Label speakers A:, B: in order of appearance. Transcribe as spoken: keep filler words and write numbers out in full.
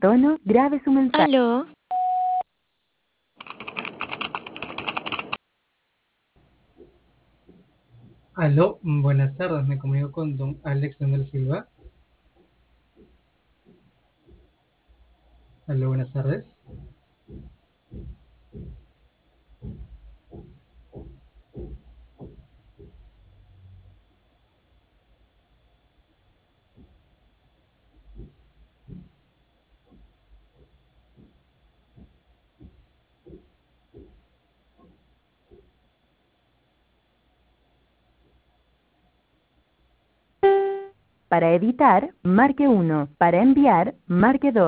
A: tono, grabe su mensaje.
B: Aló,
C: Aló, mm, buenas tardes, me comunico con don Alex Donel Silva. Aló, buenas tardes.
A: Para editar, marque uno. Para enviar, marque dos.